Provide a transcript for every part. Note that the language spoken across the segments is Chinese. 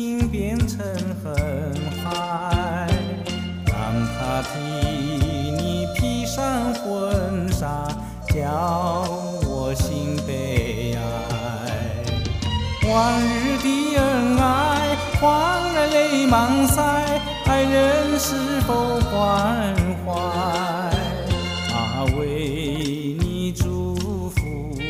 情变成恨海，让他替你披上婚纱，叫我心悲哀。往日的恩爱，恍然泪满腮，爱人是否关怀？为你祝福，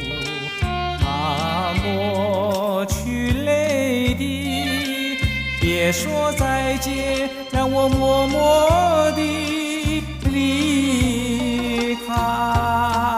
抹去泪滴，别说再见，让我默默地离开。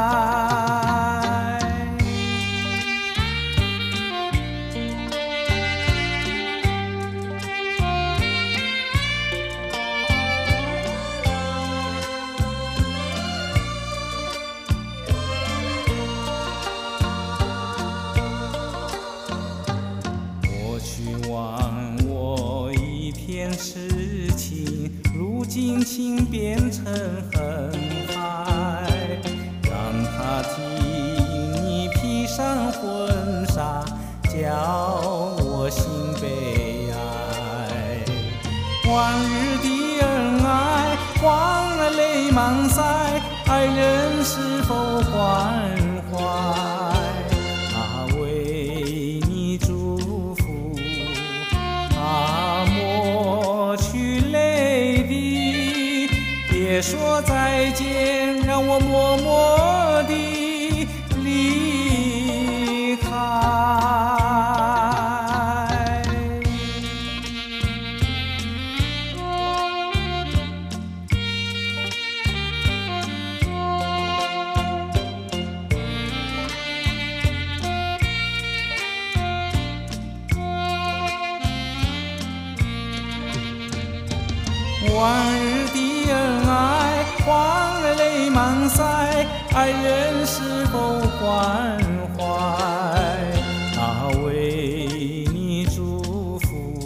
忘我一片痴情，如今情变成恨海，让他替你披上婚纱，叫我心悲哀。往日的恩爱，恍然泪满腮，爱人是否关怀？为你祝福，抹去泪滴，别说再见，让我默默地离开。往日的恩爱，恍然泪满腮，爱人是否关怀？为你祝福，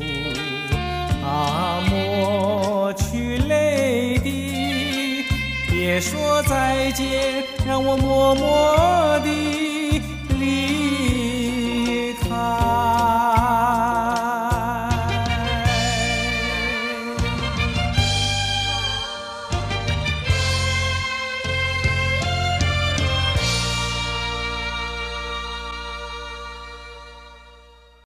抹去泪滴，别说再见，让我默默地离开。